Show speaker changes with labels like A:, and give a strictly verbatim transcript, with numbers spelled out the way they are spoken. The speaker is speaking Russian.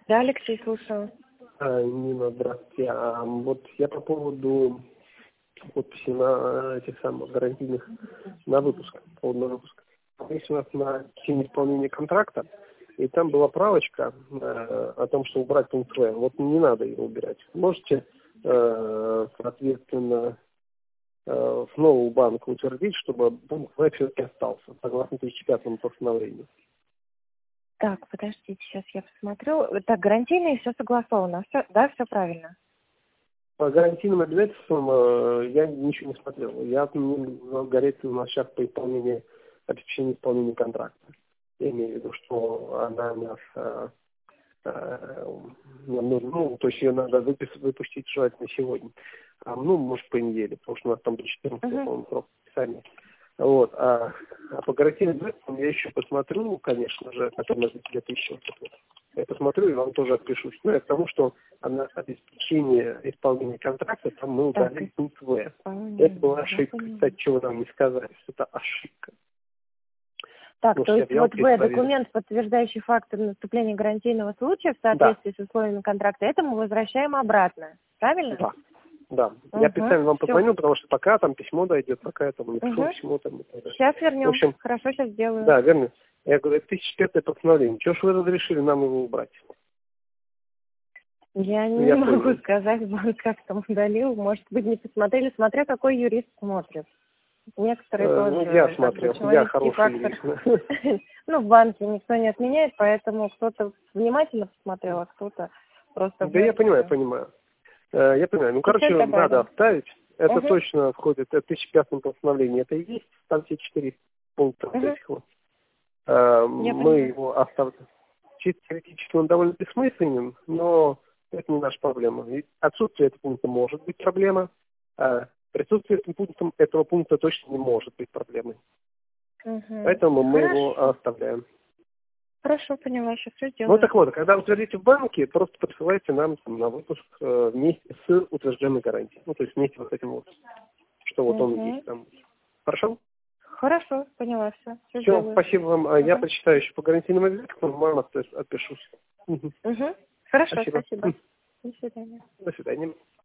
A: Да, Алексей, слушаю.
B: А, Нина, здравствуйте. А, вот я по поводу подписи на этих самых гарантийных на выпуск, по поводу на выпуск. Есть у нас на течение исполнения контракта, и там была правочка э, о том, что убрать пункт В. Вот не надо его убирать. Можете, э, соответственно, э, в новую банку утвердить, чтобы пункт В все-таки остался, согласно тысяча пятому постановлению.
A: Так, подождите, сейчас я посмотрю. Так, гарантийные, все согласовано. Все, да, все правильно.
B: По гарантийным обязательствам э, я ничего не смотрел. Я ну, гореть у нас сейчас по исполнению, обеспечению исполнения контракта. Я имею в виду, что она у нас э, э, ну, ну, то есть ее надо выпис, выпустить желательно сегодня. А, ну, может, по неделе, потому что у нас там до четырнадцатого,
A: Угу.
B: по-моему, срок подписания. Вот. А, а по гарантийным обязательствам я еще посмотрю, конечно же, который на где-то еще. Я посмотрю и вам тоже отпишусь. Ну, это потому, что на обеспечение исполнения контракта там мы
A: Так,
B: удалили пункт В.
A: исполнение,
B: Это была ошибка.
A: я поняла.
B: Кстати, чего нам не сказали, что это ошибка.
A: Так,
B: Потому
A: то
B: что я
A: есть
B: взял,
A: вот В,
B: перепроверил.
A: документ, подтверждающий факт наступления гарантийного случая в
B: Да,
A: соответствии с условиями контракта, это мы возвращаем обратно. Правильно?
B: да, да.
A: Угу.
B: Я специально вам
A: Все.
B: позвонил, потому что пока там письмо дойдет, пока я там напишу
A: Угу.
B: письмо там и так далее.
A: Сейчас
B: В
A: вернем.
B: общем,
A: Хорошо, сейчас сделаю.
B: да, верно. Я говорю, это тысяча пятое постановление. Чего ж вы разрешили нам его убрать?
A: Я
B: Ну,
A: не
B: я
A: могу
B: понял.
A: сказать, банк как там удалил. Может быть, не посмотрели, смотря какой юрист смотрит. Некоторые
B: Э, ну, я
A: тоже, как бы,
B: смотрел. Я
A: человеческий
B: хороший
A: фактор.
B: юрист.
A: Ну, в банке никто не отменяет, поэтому кто-то внимательно посмотрел, а кто-то просто
B: Да я понимаю,
A: вмешался.
B: понимаю. Э, Я понимаю. Ну,
A: Сейчас
B: короче, надо
A: добавим.
B: оставить. Это
A: Угу,
B: точно входит, это тысяча пятое постановление. Это и есть, там все четыре пункта вот
A: угу,
B: этих вот. Э,
A: я
B: Мы
A: поняла.
B: его оставим. Чисто теоретически он довольно бессмысленен, но это не наша проблема. И отсутствие этого пункта может быть проблема, а присутствие этого пункта, этого пункта точно не может быть проблемой.
A: Угу.
B: Поэтому мы его
A: Хорошо.
B: оставляем.
A: Хорошо, поняла, сейчас все
B: Ну
A: сделаю.
B: так вот, когда утвердите в банке, просто присылайте нам там, на выпуск э, вместе с утвержденной гарантией. Ну, то есть вместе вот с этим вот, что вот он
A: Угу.
B: есть там. Хорошо?
A: Хорошо, поняла все. Все
B: Все,
A: сделаю.
B: спасибо вам. А Я
A: Угу.
B: почитаю еще по гарантийным обязательствам, вам отпишусь. Мгм.
A: Угу. Хорошо,
B: Спасибо.
A: спасибо.
B: М.
A: До свидания.
B: До свидания.